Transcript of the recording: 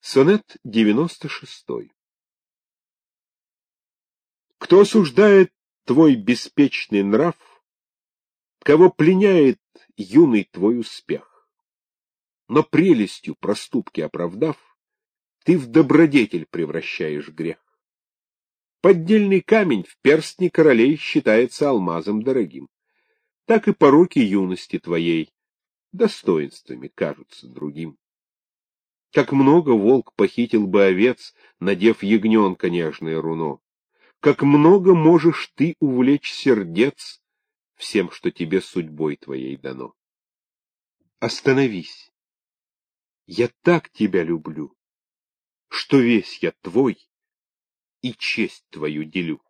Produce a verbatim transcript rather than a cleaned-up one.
Сонет девяносто шестой. Кто осуждает твой беспечный нрав, кого пленяет юный твой успех, но прелестью проступки оправдав, ты в добродетель превращаешь грех. Поддельный камень в перстне королей считается алмазом дорогим. Так и пороки юности твоей достоинствами кажутся другим. Как много волк похитил бы овец, надев ягненка нежное руно. Как много можешь ты увлечь сердец всем, что тебе судьбой твоей дано. Остановись. Я так тебя люблю, что весь я твой и честь твою делю.